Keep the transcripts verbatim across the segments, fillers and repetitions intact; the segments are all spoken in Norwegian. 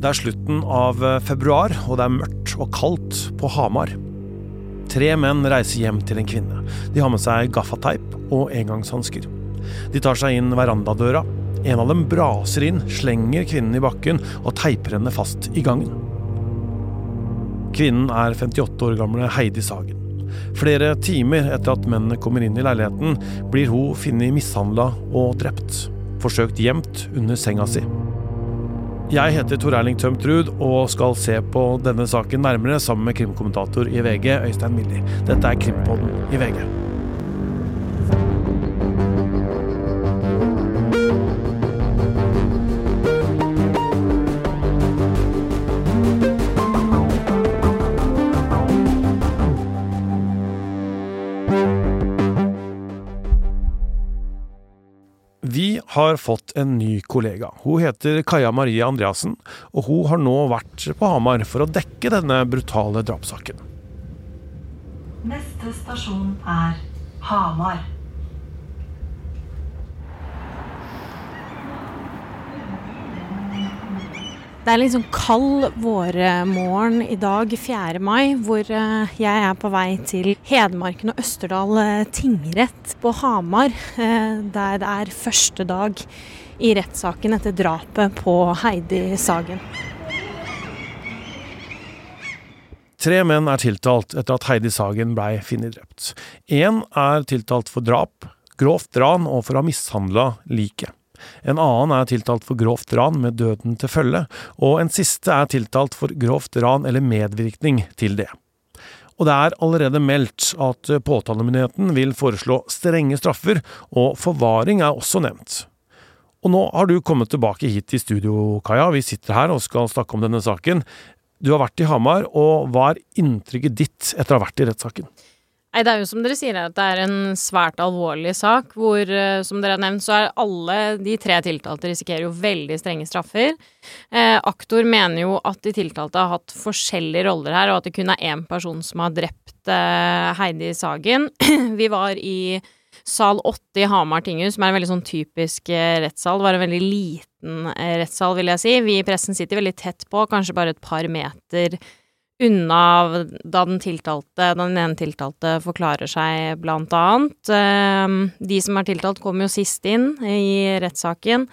Det er slutten av februar, og det er mørkt og kaldt på Hamar. Tre menn reiser hjem til en kvinne. De har med seg gaffateip og engangshansker. De tar seg inn verandadøra. En av dem braser inn, slenger kvinnen i bakken og teiper henne fast i gangen. Kvinnen er femtiåtte år gamle Heidi Sagen. Flere timer etter at mennene kommer inn i leiligheten, blir hun funnet mishandlet og drept. Forsøkt gjemt under senga si. Jeg heter Tor Erling Tømtrud og skal se på denne saken nærmere sammen med krimkommentator i V G, Øystein Milli. Dette er Krimpodden i V G. Vi har fått en ny kollega. Hun heter Kaja Marie Andreassen, og hun har nå vært på Hamar for å dekke denne brutale drapssaken. Neste stasjon er Hamar. Det er litt sånn kald vårmorgen i dag, fjerde mai, hvor jeg er på vei til Hedmarken og Østerdal tingrett på Hamar, der det er første dag i rettssaken etter drapet på Heidi Sagen. Tre menn er tiltalt etter at Heidi Sagen ble funnet drept. En er tiltalt for drap, grovt ran og for å ha mishandlet liket. En annen er tiltalt for grovt ran med døden til følge, og en siste er tiltalt for grovt ran eller medvirkning til det. Og det er allerede meldt at påtalemyndigheten vil foreslå strenge straffer, og forvaring er også nevnt. Og nå har du kommet tilbake hit i studio, Kaja. Vi sitter her og skal snakke om denne saken. Du har vært i Hamar, og hva er inntrykket ditt etter å ha vært i rettssaken? Nei, det er jo som dere sier at det er en svært alvorlig sak, hvor, som dere har nevnt, så er alle de tre tiltalte risikerer jo veldig strenge straffer. Eh, aktor mener jo at de tiltalte har hatt forskjellige roller her, og at det kun er en person som har drept eh, Heidi Sagen. Vi var i sal åtte i Hamar tinghus, som er en veldig sånn typisk eh, rettssal. Det var en veldig liten eh, rettssal, vil jeg si. Vi i pressen sitter veldig tett på, kanskje bare et par meter unna da den tiltalte, den ene tiltalte forklarer seg blant annet. De som er tiltalt kommer jo sist inn i rettssaken.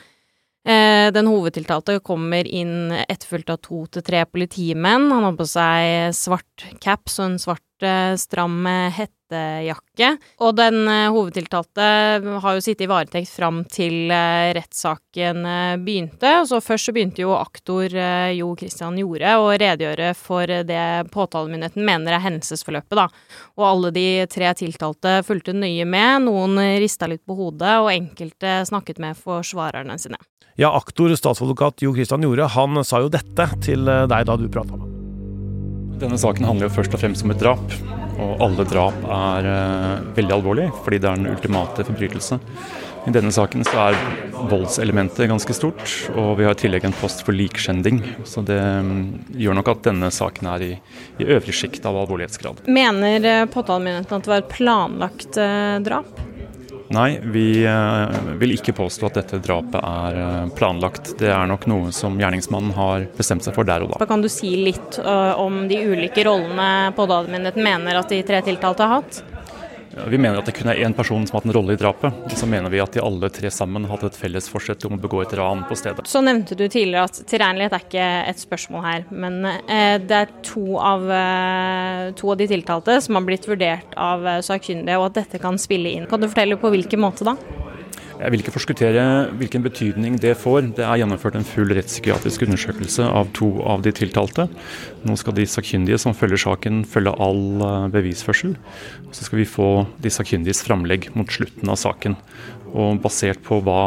Den hovedtiltalte kommer inn etterfulgt av to til tre politimenn. Han har på seg svart caps og en svart stram hettejakke. Og den hovedtiltalte har jo sittet i varetekt fram til rettssaken begynte. Og så først så begynte jo aktor Jo Christian Jorde å redegjøre for det påtalemyndigheten mener er hendelsesforløpet, da. Og alle de tre tiltalte fulgte nøye med. Noen ristet litt på hodet, og enkelte snakket med forsvarerne sine. Ja, aktor, statsadvokat Jo Christian Jorde, han sa jo dette til deg da du pratet med. Denne saken handler jo først og fremst om et drap, og alle drap er uh, veldig alvorlig, fordi det er den ultimate forbrytelse. I denne saken så er voldselementet ganske stort, og vi har i tillegg en post for likskjending, så det um, gjør nok at denne saken er i, i øvrig skikt av alvorlighetsgrad. Mener uh, påtalemyndigheten at det var et planlagt uh, drap? Nei, vi uh, vil ikke påstå at dette drapet er uh, planlagt. Det er nok noe som gjerningsmannen har bestemt seg for der og da. Kan du si litt uh, om de ulike rollene påtalemyndigheten mener at de tre tiltalte har hatt? Ja, vi mener at det kun er én person som har hatt en rolle i drapet, og så mener vi at de alle tre sammen hadde et felles forsett om å begå et ran på stedet. Så nevnte du tidligere at tilregnelighet er ikke et spørsmål her, men eh, det er to av, eh, to av de tiltalte som har blitt vurdert av eh, sakkyndige, og at dette kan spille inn. Kan du fortelle på hvilken måte da? Jeg vil ikke forskuttere hvilken betydning det får. Det er gjennomført en full rettspsykiatrisk undersøkelse av to av de tiltalte. Nå skal de sakkyndige som følger saken følge all bevisførsel. Så skal vi få de sakkyndiges framlegg mot slutten av saken. Og basert på hva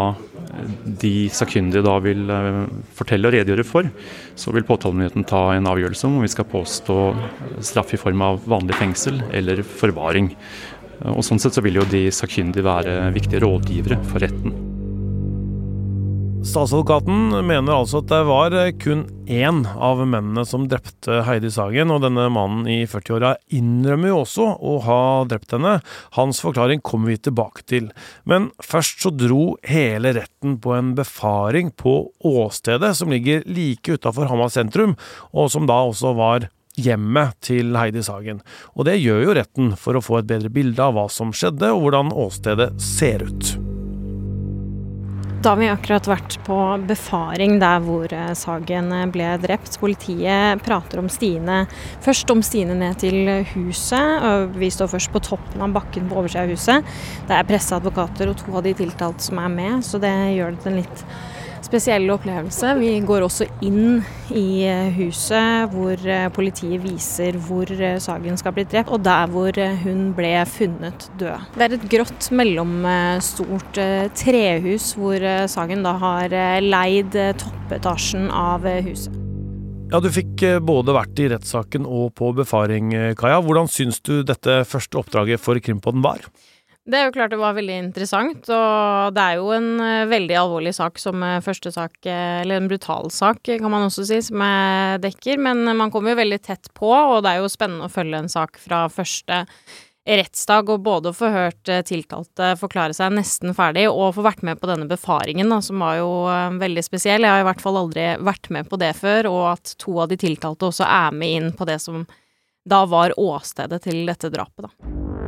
de sakkyndige da vil fortelle og redegjøre for, så vil påtalemyndigheten ta en avgjørelse om vi skal påstå straff i form av vanlig fengsel eller forvaring. Og sånn sett så vil jo de sakkyndige være viktige rådgivere for retten. Statsadvokaten mener altså at det var kun en av mennene som drepte Heidi Sagen, og denne mannen i førti-åra innrømmer jo også å ha drept henne. Hans forklaring kommer vi tilbake til. Men først så dro hele retten på en befaring på åstedet som ligger like utenfor Hamar sentrum, og som da også var hjemmet til Heidi Sagen. Og det gjør jo retten for å få et bedre bilde av hva som skjedde, og hvordan åstedet ser ut. Da har vi akkurat vært på befaring der hvor Sagen ble drept. Politiet prater om stiene, først om stiene ned til huset. Vi står først på toppen av bakken på oversiden av huset. Det er presseadvokater og to av de tiltalte som er med, så det gjør det til en litt spesiell opplevelse. Vi går også inn i huset hvor politiet viser hvor Sagen skal bli drept, og der hvor hun ble funnet død. Det er et grått mellomstort trehus hvor Sagen da har leid toppetasjen av huset. Ja, du fikk både vært i rettssaken og på befaring, Kaja. Hvordan syns du dette første oppdraget for Krimpodden var? Det er jo klart det var veldig interessant, og det er jo en veldig alvorlig sak som første sak, eller en brutal sak kan man også si, som jeg dekker, men man kommer jo veldig tett på, og det er jo spennende å følge en sak fra første rettsdag, og både å få hørt tiltalte forklare seg nesten ferdig, og få vært med på denne befaringen, da, som var jo veldig spesiell. Jeg har i hvert fall aldri vært med på det før, og at to av de tiltalte også er med inn på det som da var åstedet til dette drapet, da.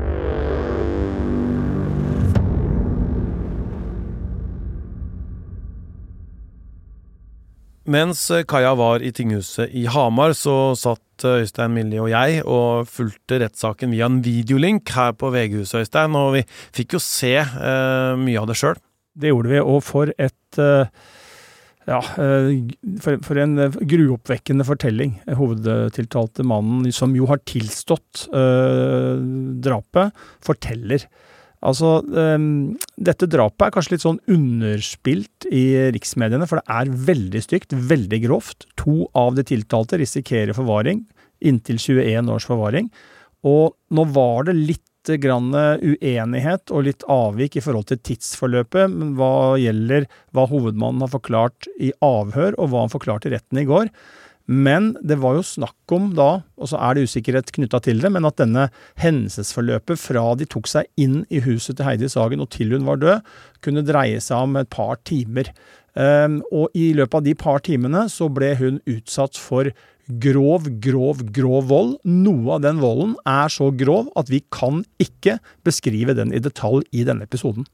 Mens Kaja var i tinghuset i Hamar, så satt Øystein Milli og jeg og fulgte rettssaken via en videolink her på V G-huset, Øystein, og vi fikk jo se eh, mye av det selv. Det gjorde vi, og for et eh, ja, for, for en gruoppvekkende fortelling. Hovedtiltalte mannen, som jo har tilstått eh, drapet, forteller. Altså, um, dette drapet er kanskje litt sånn underspilt i riksmediene, for det er veldig stygt, veldig grovt. To av de tiltalte risikerer forvaring, inntil tjueen års forvaring. Og nå var det litt grann uenighet og litt avvik i forhold til tidsforløpet, men hva gjelder hva hovedmannen har forklart i avhør, og hva han forklarte i retten i går. Men det var jo snakk om da, og så er det usikkerhet knyttet til det, men at denne hendelsesforløpet fra de tok seg inn i huset til Heidi Sagen og til hun var død, kunne dreie seg om et par timer. Um, og i løpet av de par timene så ble hun utsatt for grov, grov, grov vold. Noe av den volden er så grov at vi kan ikke beskrive den i detalj i denne episoden.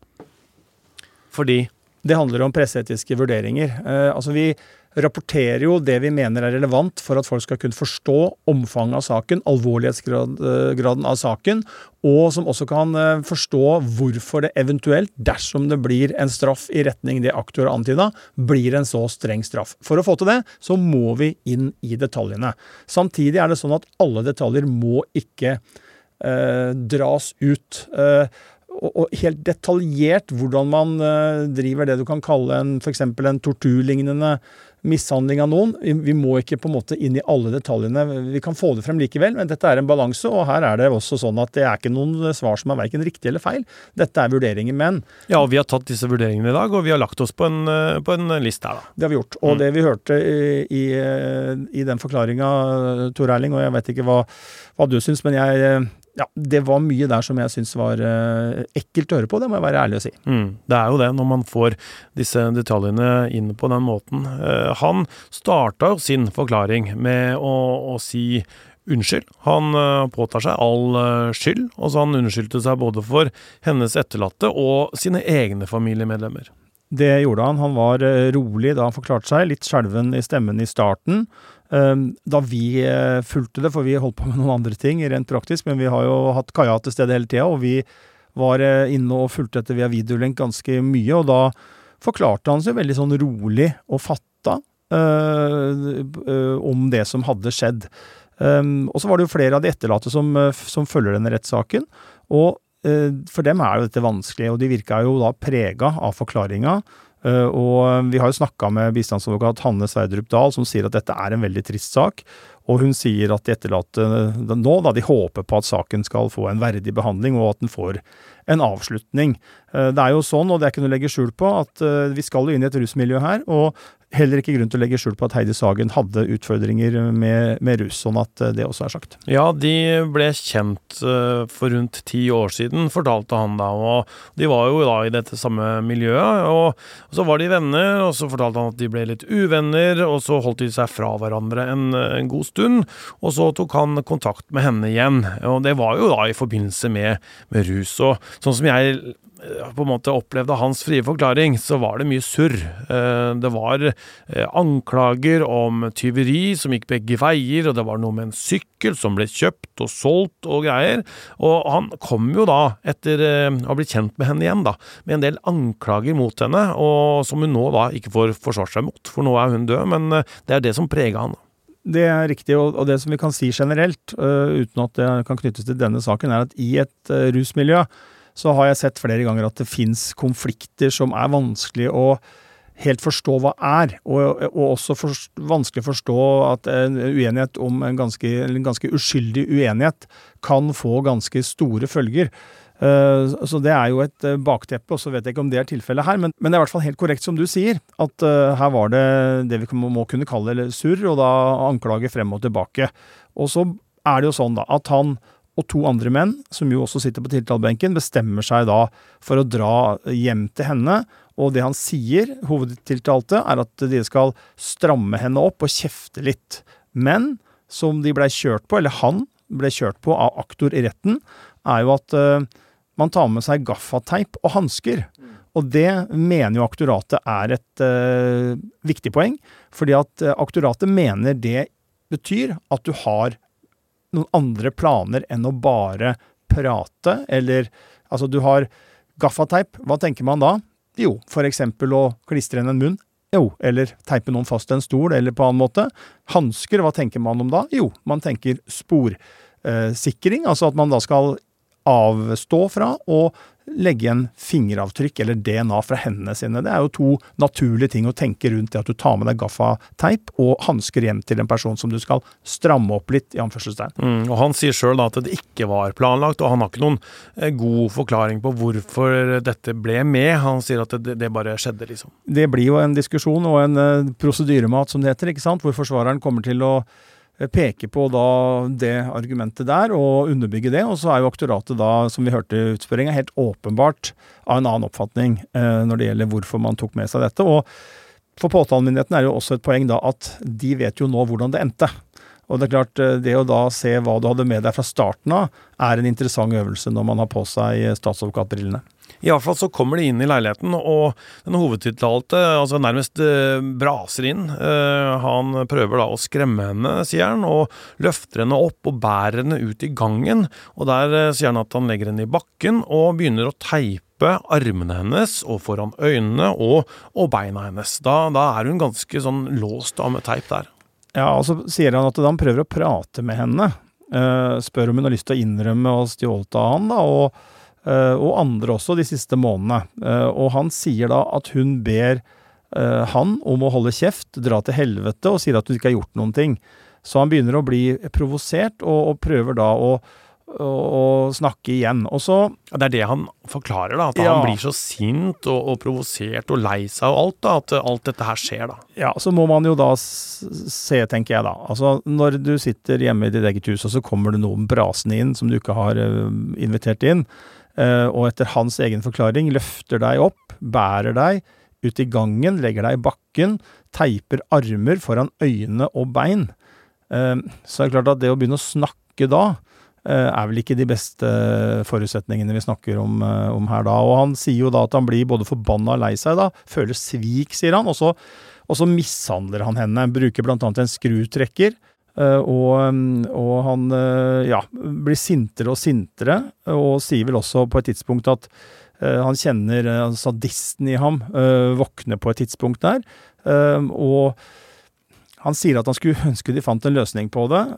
Fordi? Det handler om presseetiske vurderinger. Uh, altså vi rapporterer jo det vi mener er relevant for at folk skal kunne forstå omfanget av saken, alvorlighetsgraden av saken, og som også kan forstå hvorfor det eventuelt, dersom det blir en straff i retning det aktor antyda, blir en så streng straff. For å få til det, så må vi inn i detaljene. Samtidig er det sånn at alle detaljer må ikke eh, dras ut. Eh, og helt detaljert hvordan man uh, driver det du kan kalle en, for eksempel en torturlignende mishandling av noen. Vi, vi må ikke på en måte inn i alle detaljene. Vi kan få det frem likevel, men dette er en balanse, og her er det også sånn at det er ikke noen svar som er hverken riktig eller feil. Dette er vurderinger, men... Ja, og vi har tatt disse vurderingene i dag, og vi har lagt oss på en, på en liste her da. Det har vi gjort, og mm. det vi hørte i, i, i den forklaringen, Tor Erling, og jeg vet ikke hva, hva du synes, men jeg... Ja, det var mye der som jeg synes var uh, ekkelt å høre på, det må jeg være ærlig å si. Mm, det er jo det, når man får disse detaljene inn på den måten. Uh, han startet jo sin forklaring med å, å si unnskyld. Han uh, påtar seg all uh, skyld, og så han unnskyldte seg både for hennes etterlatte og sine egne familiemedlemmer. Det gjorde han. Han var uh, rolig da han forklarte seg, litt skjelven i stemmen i starten. Da vi fulgte det, for vi holdt på med noen andre ting rent praktisk, men vi har jo hatt Kaja til stede hele tiden, og vi var inne og fulgte etter via videolink ganske mye, og da forklarte han seg veldig sånn rolig og fatta uh, uh, om det som hadde skjedd. Um, og så var det jo flere av de etterlatte som, som følger denne rettssaken, og uh, for dem er jo dette vanskelig, og de virka jo da prega av forklaringa. Uh, og vi har jo snakket med bistandsadvokat Hanne Sverdrup Dahl, som sier at dette er en veldig trist sak, og hun sier at de etterlatte nå, da de håper på at saken skal få en verdig behandling, og at den får en avslutning. Det er jo sånn, og det er ikke noe å legge skjul på, at vi skal jo inn i et rusmiljø her, og heller ikke grunn til å legge skjul på at Heidi Sagen hadde utfordringer med, med rus, sånn at det også er sagt. Ja, de ble kjent uh, for rundt ti år siden, fortalte han da, og de var jo da i dette samme miljøet, og, og så var de venner, og så fortalte han at de ble litt uvenner, og så holdt de seg fra hverandre en, en god stund, og så tok han kontakt med henne igjen, og det var jo da i forbindelse med, med rus, og sånn som jeg på en måte opplevde hans frie forklaring, så var det mye surr. Det var anklager om tyveri som gikk begge veier, og det var noe med en sykkel som ble kjøpt og solgt og greier. Og han kom jo da, etter å ha blitt kjent med henne igjen da, med en del anklager mot henne, og som hun nå da ikke får forsvart seg mot, for nå er hun død, men det er det som preget han. Det er riktig, og det som vi kan si generelt, uten at det kan knyttes til denne saken, er at i et rusmiljø så har jeg sett flere ganger at det finnes konflikter som er vanskelig å helt forstå hva er, og, og også for, vanskelig å forstå at en uenighet om en ganske, en ganske uskyldig uenighet kan få ganske store følger. Uh, så det er jo et uh, bakteppe, og så vet jeg ikke om det er tilfellet her, men, men det er i hvert fall helt korrekt som du sier, at uh, her var det det vi må kunne kalle surr, og da anklage frem og tilbake. Og så er det jo sånn da, at han og to andre menn, som jo også sitter på tiltalebenken, bestemmer seg da for å dra hjem til henne, og det han sier, hovedtiltalte, er at de skal stramme henne opp og kjefte litt. Men som de ble kjørt på, eller han ble kjørt på av aktor i retten, er jo at uh, man tar med seg gaffateip og handsker. Og det mener jo aktoratet er et uh, viktig poeng, fordi at uh, aktoratet mener det betyr at du har noen andre planer enn å bare prate, eller, altså du har gaffateip, hva tenker man da? Jo, for eksempel å klistre inn en munn, jo, eller teipe noen fast en stol, eller på annen måte. Handsker, hva tenker man om da? Jo, man tenker sporsikring, eh, altså at man da skal avstå fra å legge en fingeravtrykk eller D N A fra hendene sine. Det er jo to naturlige ting å tenke rundt det at du tar med deg gaffateip og handsker hjem til en person som du skal stramme opp litt i anførselstegn. Mm, og han sier selv da at det ikke var planlagt, og han har ikke noen eh, god forklaring på hvorfor dette ble med. Han sier at det, det bare skjedde liksom. Det blir jo en diskusjon og en uh, prosedyremat som det heter, ikke sant? Hvor forsvareren kommer til å peke på da det argumentet der og underbygge det, og så er jo aktoratet da, som vi hørte i utspørringen, helt åpenbart av en annen oppfatning eh, når det gjelder hvorfor man tok med seg dette, og for påtalemyndigheten er jo også et poeng da at de vet jo nå hvordan det endte. Og det er klart, det å da se hva du hadde med deg fra starten av, er en interessant øvelse når man har på seg statsadvokatbrillene. I hvert fall så kommer de inn i leiligheten, og den hovedtiltalte altså nærmest eh, braser inn. Eh, han prøver da å skremme henne, sier han, og løfter henne opp og bærer henne ut i gangen. Og der eh, sier han at han legger henne i bakken og begynner å teipe armene hennes og foran øynene og, og beina hennes. Da, da er hun ganske sånn låst av med teip der. Ja, og så sier han at han prøver å prate med henne, uh, spør om hun har lyst til å innrømme og stjålet av han, da, og, uh, og andre også de siste månedene. Uh, og han sier da at hun ber uh, han om å holde kjeft, dra til helvete, og sier at hun ikke har gjort noen ting. Så han begynner å bli provosert, og, og prøver da å og snakke igjen. Og så det er det han forklarer da, at ja. Han blir så sint og, og provosert og lei seg og alt da, at alt dette her skjer da. Ja, så må man jo da se, tenker jeg da. Altså, når du sitter hjemme i ditt eget hus, og så kommer det noen brasende inn som du ikke har uh, invitert inn, uh, og etter hans egen forklaring løfter deg opp, bærer deg ut i gangen, legger deg i bakken, teiper armer foran øyne og bein. Uh, så er det klart at det å begynne å snakke da, er vel ikke de beste forutsetningene vi snakker om, om her da. Og han sier jo da at han blir både forbannet og lei seg da, føler svik, sier han, og så, og så mishandler han henne, bruker blant annet en skrutrekker, og, og han ja, blir sintere og sintere, og sier vel også på et tidspunkt at han kjenner sadisten i ham, våkner på et tidspunkt der, og han sier at han skulle ønske de fant en løsning på det,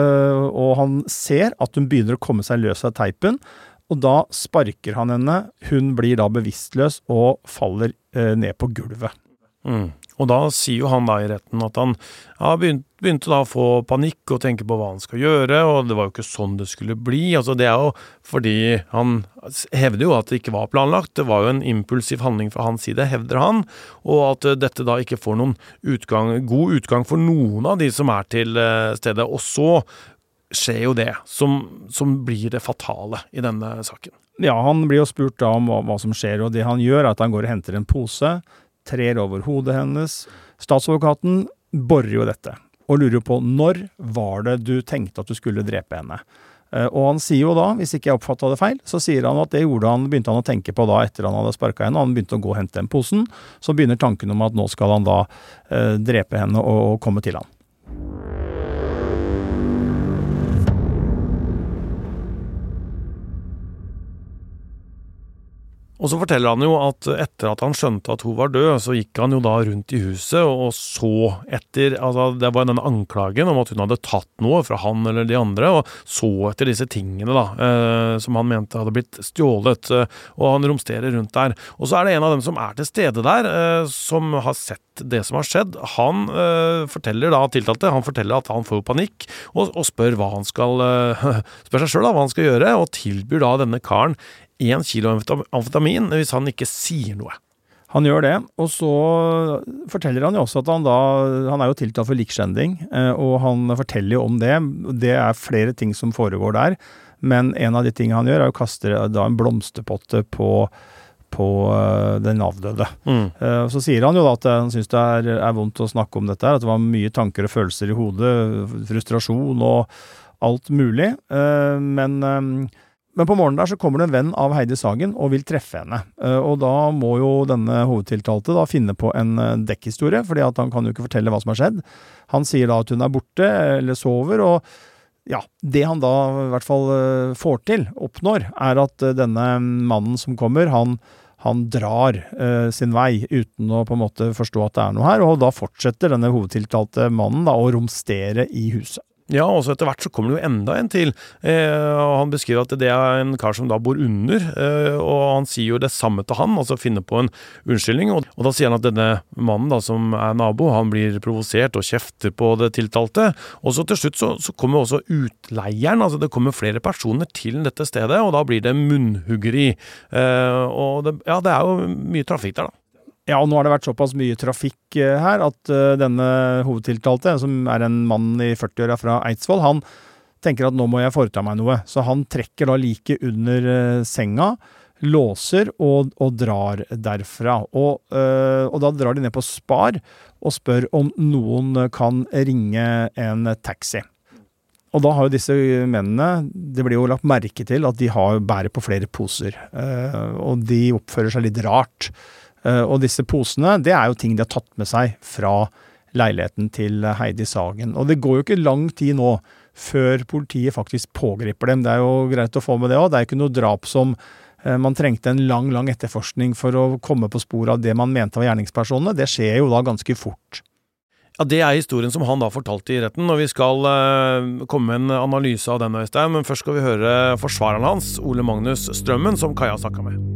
og han ser at hun begynner å komme seg løs av teipen, og da sparker han henne. Hun blir da bevisstløs og faller ned på gulvet. Mm. Og da sier jo han da i retten at han ja, begynte, begynte da å få panikk og tenke på hva han skal gjøre, og det var jo ikke sånn det skulle bli. Altså det er jo fordi han hevder jo at det ikke var planlagt, det var jo en impulsiv handling fra hans side, hevder han, og at dette da ikke får noen utgang, god utgang for noen av de som er til stedet. Og så skjer jo det som, som blir det fatale i denne saken. Ja, han blir jo spurt da om hva, hva som skjer, og det han gjør er at han går og henter en pose, trer over hodet hennes. Statsadvokaten borrer jo dette, og lurer på når var det du tenkte at du skulle drepe henne. Og han sier jo da, hvis ikke jeg oppfattet det feil, så sier han at det gjorde han, begynte han å tenke på da etter han hadde sparket henne, og han begynte å gå og hente den posen, så begynner tanken om at nå skal han da eh, drepe henne og, og komme til han. Og så forteller han jo at etter at han skjønte at hun var død, så gikk han jo da rundt i huset og så etter, altså det var denne anklagen om at hun hadde tatt noe fra han eller de andre, og så etter disse tingene da, eh, som han mente hadde blitt stjålet, eh, og han romsterer rundt der. Og så er det en av dem som er til stede der, eh, som har sett det som har skjedd. Han eh, forteller da tiltalte, han forteller at han får panikk, og, og spør hva han skal, eh, spør seg selv da, hva han skal gjøre, og tilbyr da denne karen en kilo amfetamin hvis han ikke sier noe. Han gjør det, og så forteller han jo også at han da, han er jo tiltalt for likskjending, og han forteller jo om det. Det er flere ting som foregår der, men en av de tingene han gjør er å kaste da en blomsterpotte på, på den avdøde. Mm. Så sier han jo da at han synes det er, er vondt å snakke om dette, at det var mye tanker og følelser i hodet, frustrasjon og alt mulig, men Men på morgenen der så kommer det en venn av Heidi Sagen og vil treffe henne. Og da må jo denne hovedtiltalte da finne på en dekkhistorie, fordi at han kan jo ikke fortelle hva som har skjedd. Han sier da at hun er borte eller sover, og ja, det han da i hvert fall får til, oppnår, er at denne mannen som kommer, han, han drar eh, sin vei uten å på en måte forstå at det er noe her, og da fortsetter denne hovedtiltalte mannen da å romstere i huset. Ja, og så etter hvert så kommer det jo enda en til, eh, og han beskriver at det er en kar som da bor under, eh, og han sier jo det samme til han, altså finner på en unnskyldning, og, og da sier han at denne mannen da som er nabo, han blir provosert og kjefter på det tiltalte, og så til slutt så, så kommer også utleieren, altså det kommer flere personer til dette stedet, og da blir det munnhuggeri, eh, og det, ja, det er jo mye trafikk der da. Ja, og nå har det vært såpass mye trafikk her at uh, denne hovedtiltalte, som er en mann i førti-åra fra Eidsvoll, han tenker at nå må jeg foreta meg noe. Så han trekker da like under uh, senga, låser og, og drar derfra. Og, uh, og da drar de ned på Spar og spør om noen kan ringe en taxi. Og da har jo disse mennene, det blir jo lagt merke til at de har bærer på flere poser, uh, og de oppfører seg litt rart. Uh, og disse posene, det er jo ting de har tatt med seg fra leiligheten til Heidi Sagen. Og det går jo ikke lang tid nå før politiet faktisk pågriper dem. Det er jo greit å få med det også. Det er jo ikke noe drap som uh, man trengte en lang, lang etterforskning for å komme på spor av det man mente var gjerningspersonene. Det skjer jo da ganske fort. Ja, det er historien som han da fortalte i retten, og vi skal uh, komme med en analyse av den, Øystein, men først skal vi høre forsvareren hans, Ole Magnus Strømmen, som Kaja snakket med.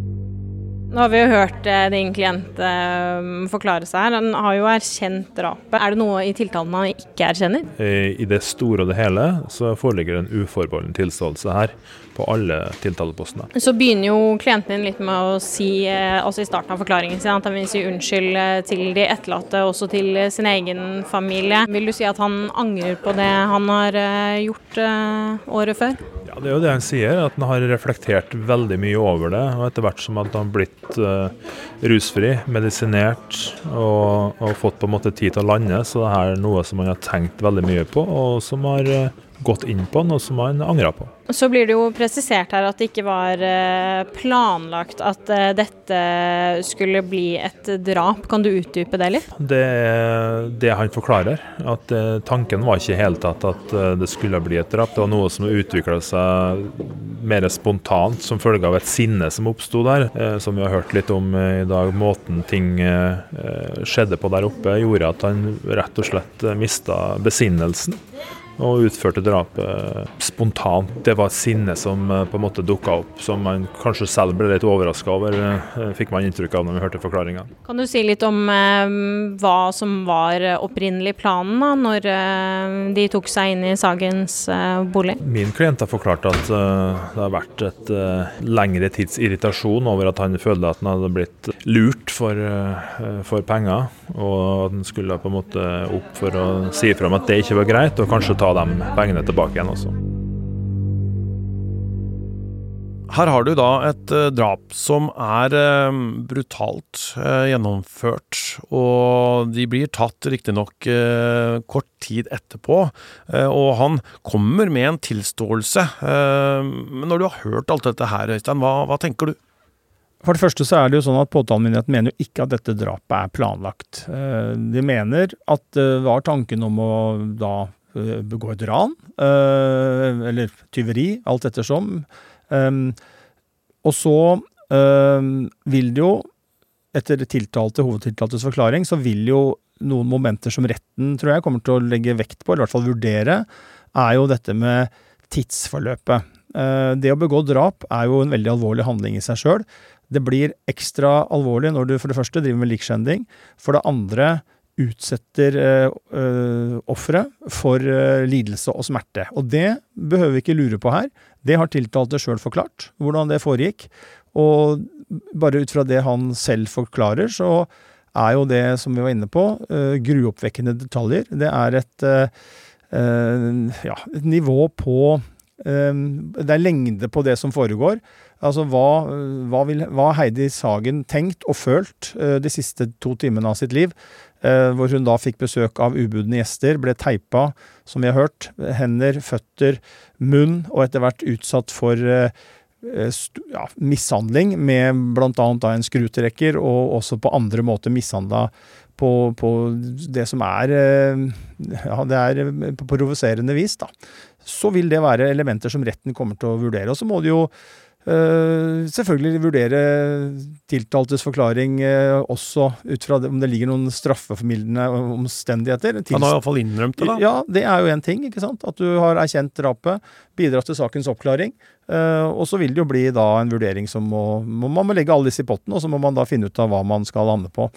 Nå har vi jo hørt eh, din klient eh, forklare seg her. Han har jo erkjent drapet. Er det noe i tiltalen han ikke erkjenner? I det store og det hele så foreligger en uforbeholden tilståelse her på alle tiltalepostene. Så begynner jo klienten din litt med å si, eh, altså i starten av forklaringen sin, at han vil si unnskyld til de etterlatte, også til sin egen familie. Vil du si at han angrer på det han har eh, gjort eh, året før? Ja, det er jo det han sier, at han har reflektert veldig mye over det, og etter hvert som at han har blitt uh, rusfri, medisinert og, og fått på en måte tid til å lande, så det er noe som han har tenkt veldig mye på, og som har uh, gått inn på, og som han angrer på. Så blir det jo presisert her at det ikke var uh, planlagt at uh, dette skulle bli et drap. Kan du utdype det litt? Det er det han forklarer, at uh, tanken var ikke helt tatt at uh, det skulle bli et drap. Det var noe som utviklet seg mer spontant som følge av et sinne som oppstod der, uh, som vi har hørt litt om uh, i dag. Måten ting uh, skjedde på der oppe gjorde at han rett og slett uh, mistet besinnelsen. og utførte drapet spontant. Det var sinne som på en måte dukket opp, som man kanskje selv ble litt overrasket over, fikk man inntrykk av når vi hørte forklaringen. Kan du si litt om eh, hva som var opprinnelig planen da, når eh, de tok seg inn i Sagens eh, bolig? Min klient har forklart at uh, det har vært et uh, lengre tids irritasjon over at han følte at han hadde blitt lurt for, uh, for penger, og at han skulle på en måte opp for å si frem at det ikke var greit, og kanskje ta de pengene tilbake igjen også. Her har du da et uh, drap som er uh, brutalt uh, gjennomført, og de blir tatt riktig nok uh, kort tid etterpå, uh, og han kommer med en tilståelse. Uh, men når du har hørt alt dette her, Øystein, hva, hva tenker du? For det første så er det jo sånn at påtalemyndigheten mener jo ikke at dette drapet er planlagt. Uh, de mener at det var tanken om å da uh, begå et ran, uh, eller tyveri, alt ettersom. Um, og så um, vil det jo, etter tiltalte, hovedtiltaltes forklaring, så vil jo noen momenter som retten, tror jeg, kommer til å legge vekt på, eller i hvert fall vurdere, er jo dette med tidsforløpet. Uh, det å begå drap er jo en veldig alvorlig handling i seg selv. Det blir ekstra alvorlig når du for det første driver med likskjending, for det andre utsetter uh, uh, offeret for uh, lidelse og smerte. Og det behøver vi ikke lure på her. Det har tiltalte selv forklart, hvordan det foregikk. Og bare ut fra det han selv forklarer, så er jo det, som vi var inne på, uh, gruoppvekkende detaljer. Det er et, uh, uh, ja, et nivå på uh, det er lengde på det som foregår. Altså, hva, hva, vil, hva Heidi Sagen tenkt og følt uh, de siste to timene av sitt liv, uh, hvor hun da fikk besøk av ubudne gjester, ble teipa, som vi har hørt, hender, føtter, munn, og etter hvert utsatt for uh, st- ja, mishandling, med blant annet da en skrutrekker, og også på andre måter mishandla på, på det som er, uh, ja, det er på provoserende vis, da. Så vil det være elementer som retten kommer til å vurdere, og så må det jo Uh, selvfølgelig vurdere tiltaltes forklaring uh, også ut fra det, om det ligger noen straffeformildende omstendigheter. Tilst- Han har i hvert fall innrømt det da. Ja, det er jo en ting, ikke sant? At du har erkjent drapet, bidratt til sakens oppklaring, uh, og så vil det jo bli da en vurdering som må, må man må legge alle disse i potten, og så må man da finne ut av hva man skal lande på.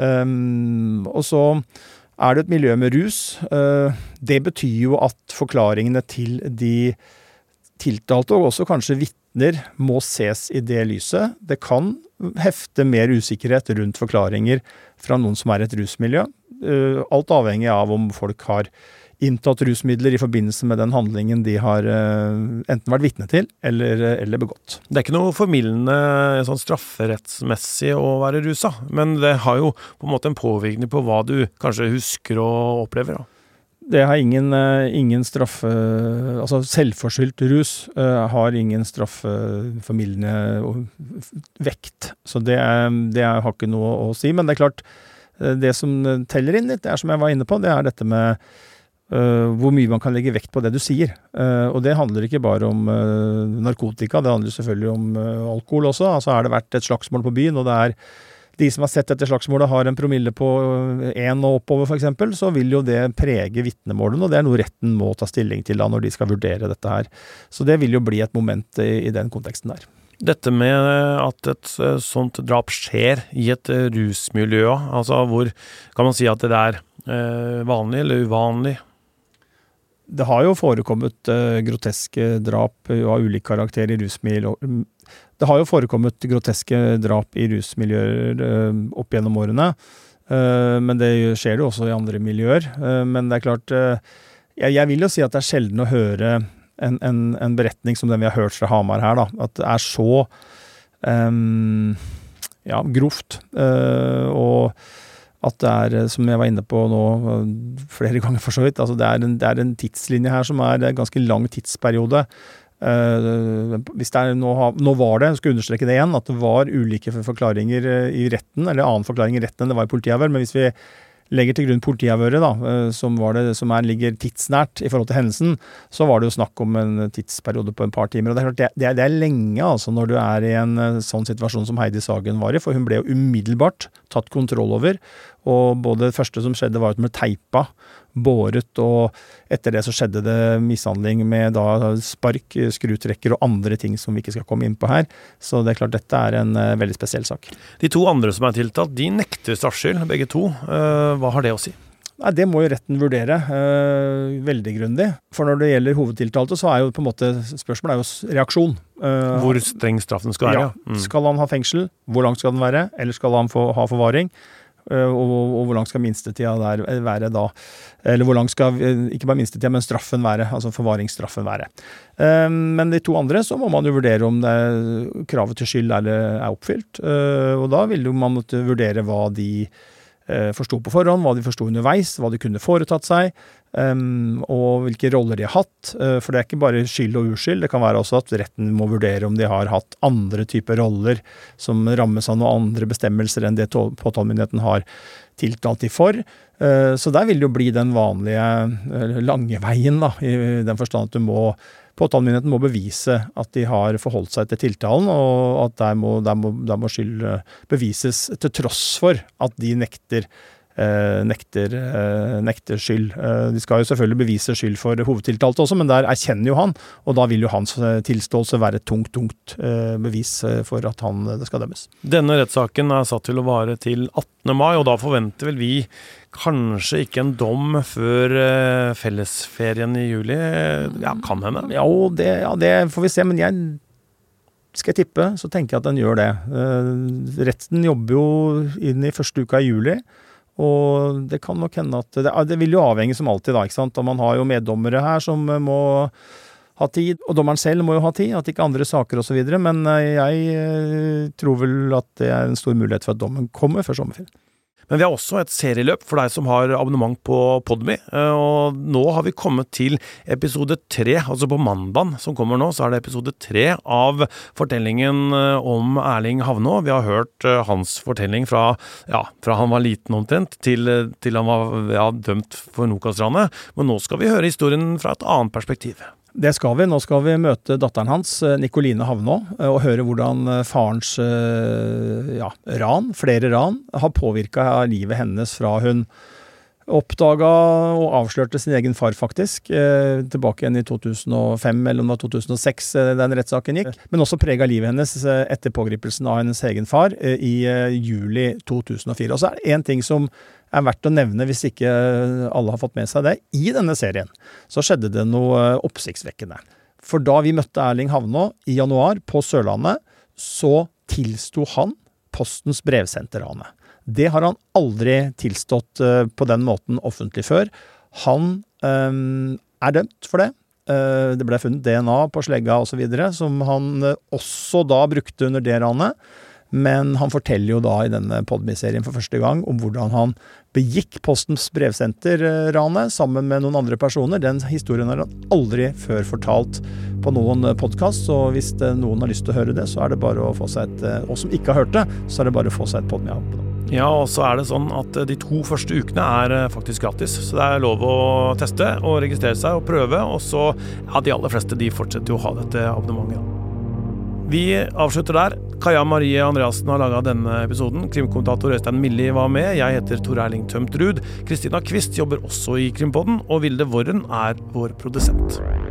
Um, og så er det et miljø med rus. Uh, det betyr jo at forklaringene til de tiltalte, og også kanskje vitner, må ses i det lyset. Det kan hefte mer usikkerhet rundt forklaringer fra noen som er et rusmiljø. Alt avhengig av om folk har inntatt rusmidler i forbindelse med den handlingen de har enten vært vitne til eller, eller begått. Det er ikke noe formildende sånn strafferettsmessig å være rusa, men det har jo på en måte en påvirkning på hva du kanskje husker og opplever da. Det har ingen, ingen straffe, altså selvforskyldt rus uh, har ingen straffeformildende vekt, så det, er, det er, har ikke noe å si, men det er klart, det som teller inn litt, det er som jeg var inne på, det er dette med uh, hvor mye man kan legge vekt på det du sier, uh, og det handler ikke bare om uh, narkotika, det handler selvfølgelig om uh, alkohol også, altså har det vært et slagsmål på byen, og det er de som har sett dette slagsmålet har en promille på én og oppover for eksempel, så vil jo det prege vitnemålene, og det er noe retten må ta stilling til da når de skal vurdere dette her. Så det vil jo bli et moment i, i den konteksten der. Dette med at et sånt drap skjer i et rusmiljø, altså hvor kan man si at det er eh, vanlig eller uvanlig? Det har jo forekommet uh, groteske drap av ulik karakter i rusmiljø. Det har jo forekommet groteske drap i rusmiljøer uh, opp gjennom årene, uh, men det skjer jo også i andre miljøer. Uh, men det er klart, uh, jeg, jeg vil jo si at det er sjelden å høre en, en, en beretning som den vi har hørt fra Hamar her, da, at det er så um, ja, grovt, uh, og at det er, som jeg var inne på nå flere ganger for så vidt, altså det er en, det er en tidslinje her som er en ganske lang tidsperiode. Uh, hvis det er, nå, nå var det, jeg skal understreke det igjen, at det var ulike forklaringer i retten, eller annen forklaring i retten enn det var i politiavhør, men hvis vi legger til grunn politiavhøret, da, som, var det, som er, ligger tidsnært i forhold til hendelsen, så var det jo snakk om en tidsperiode på en par timer. Og det er, klart, det er, det er lenge altså, når du er i en sånn situasjon som Heidi Sagen var i, for hun ble jo umiddelbart tatt kontroll over, Og både det første som skjedde var at de ble teipa, båret, og etter det så skjedde det mishandling med da spark, skrutrekker og andre ting som vi ikke skal komme inn på her. Så det er klart dette er en uh, veldig spesiell sak. De to andre som er tiltalt, de nekter straffskyld, begge to. Uh, hva har det å si? Nei, det må jo retten vurdere uh, veldig grundig. For når det gjelder hovedtiltalte, så er jo på en måte spørsmålet er jo reaksjon. Uh, Hvor streng straffen skal være? Ja. Mm. Skal han ha fengsel? Hvor lang skal den være? Eller skal han få ha forvaring? Uh, og, og hvor lang skal minstetida der være da? Eller hvor lang skal, ikke bare minstetida, men straffen være, altså forvaringsstraffen være. Uh, men de to andre så må man jo vurdere om det kravet til skyld er, er oppfylt. Uh, og da vil jo man måtte vurdere hva de forsto på forhånd, hva de forsto underveis, hva de kunne foretatt seg, um, og hvilke roller de har hatt. Uh, for det er ikke bare skyld og uskyld, det kan være også at retten må vurdere om de har hatt andre typer roller som rammes av noen andre bestemmelser enn det påtalemyndigheten har tiltalt de for. Uh, så der vil det jo bli den vanlige uh, lange veien, da, i den forstand at du må Påtalemyndigheten må bevise at de har forholdt seg til tiltalen, og at der må, der må, der må skyld bevises til tross for at de nekter, eh, nekter, eh, nekter skyld. Eh, de skal jo selvfølgelig bevise skyld for hovedtiltalte også, men der erkjenner jo han, og da vil jo hans tilståelse være et tungt, tungt eh, bevis for at han det skal dømmes. Denne rettssaken er satt til å vare til attende mai, og da forventer vel vi kanskje ikke en dom før uh, fellesferien i juli. Ja, kan hende. Ja, det, ja, det får vi se, men jeg skal jeg tippe, så tenker jeg at den gjør det. Uh, retten jobber jo inn i første uka i juli, og det kan nok hende at det, det vil jo avhenge som alltid da, ikke sant? Og man har jo meddommere her som må ha tid, og dommeren selv må jo ha tid, at ikke andre saker og så videre, men jeg tror vel at det er en stor mulighet for at dommen kommer før sommerferien. Men vi har også et serieløp for deg som har abonnement på Podme, og nå har vi kommet til episode tre, altså på mandagen som kommer nå, så er det episode tre av fortellingen om Erling Havnå. Vi har hørt hans fortelling fra, ja, fra han var liten omtrent, til, til han var ja, dømt for Nokas-ranet, men nå skal vi høre historien fra et annet perspektiv. Det skal vi. Nå skal vi møte datteren hans, Nikoline Havnå, og høre hvordan farens ja, ran, flere ran, har påvirket livet hennes fra hun oppdaget og avslørte sin egen far faktisk, eh, tilbake igjen i to tusen og fem, eller om det var to tusen og seks eh, den rettssaken gikk, men også preget livet hennes eh, etter pågripelsen av hennes egen far eh, i eh, juli to tusen og fire. Og så er det en ting som er verdt å nevne hvis ikke alle har fått med seg det. I denne serien så skjedde det noe oppsiktsvekkende. For da vi møtte Erling Havnå i januar på Sørlandet, så tilsto han Postens brevsenterranet. Det har han aldri tilstått uh, på den måten offentlig før. Han um, er dømt for det. Uh, det ble funnet D N A på slegga og så videre, som han uh, også da brukte under det ranet. Men han forteller jo da i denne Podme-serien for første gang om hvordan han begikk Postens brevsenterranet sammen med noen andre personer. Den historien har han aldri før fortalt på noen podcast, så hvis noen har lyst til å høre det, så er det bare å få seg et, og som ikke har hørt det, så er det bare å få seg et Podme-abonnement. Ja, og så er det sånn at de to første ukene er faktisk gratis, så det er lov å teste og registrere seg og prøve, og så, ja, de aller fleste de fortsetter jo å ha dette abonnementet. Vi avslutter der. Kaja Marie Andreassen har laget denne episoden. Krimkommentator Øystein Millie var med. Jeg heter Tor Erling Tømtrud. Kristina Kvist jobber også i Krimpodden, og Vilde Worren er vår produsent.